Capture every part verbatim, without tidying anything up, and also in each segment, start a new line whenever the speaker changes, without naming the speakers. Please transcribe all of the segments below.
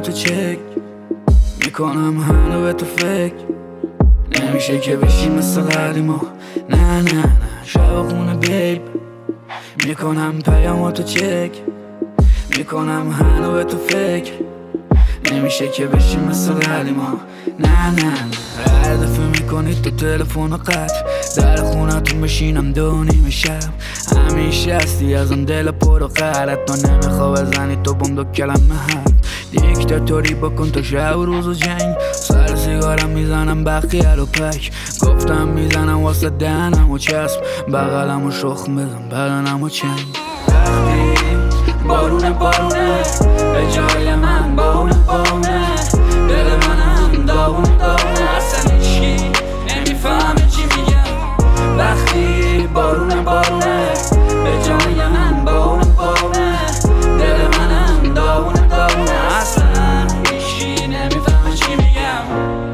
پیاماتو چک میکنم هنو به تو فکر نمیشه که بشی مثل قدیما. نه نه نه شب خونه بیب میکنم پیاماتو چک میکنم هنو به تو فکر نمیشه که بشی مثل قدیما. نه نه نه هر دفعه میکنید تو تلفن و قطع در خونتون بشینم دو نیمه شب همیشه هستی ازم دل پر و قرد تو نمیخوا بزنی تو بند و کلمه حرف دیکتاتوری بکن تو شب و روز و جنگ سر سیگارم میزنم بقیه رو پک گفتم میزنم واسه دهنم و چسب بغلم و شخم بزن بدنم و چنگ وقتی بارونه بارونه به جای من باونه باونه دل منم داغونه داغونه اصلا هیچکی نمیفهمه چی میگم وقتی بارونه بارونه به جای من باونه باونه دل منم داغونه داغونه اصلا هیچکی نمیفهمه چی میگم.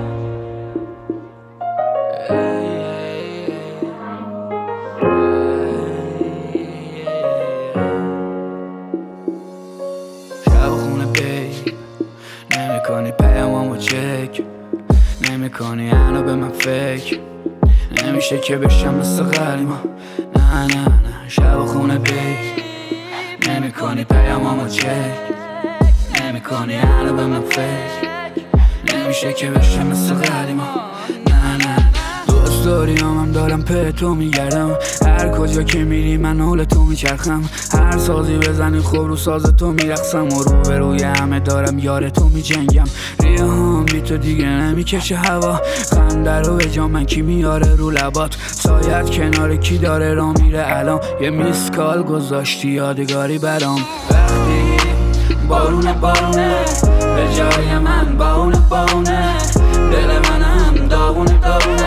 شب خونه بیب نمیکنی پیامامو چک نمیکنی هنو به من فکر نمیشه که بشم مثل قدیما. نه نه نه شب خونه بیب نمیکنی پیامامو چک نمیکنی هنو به من فکر نمیشه که بشم مثل قدیما. نه نه دوست داری هم دارم په تو میگردم هر کجا که میری من حول تو میچرخم هر سازی بزنی خب رو ساز تو میرقصم و رو به روی همه دارم یار تو میجنگم ریه هم بی تو دیگه نمیکشه هوا خنده رو به جا من کی میاره رو لبات سایت کنار کی داره را میره الان یه میسکال گذاشتی یادگاری برام وقتی بارونه بارونه به جای من باونه باونه دل منم داغونه داغونه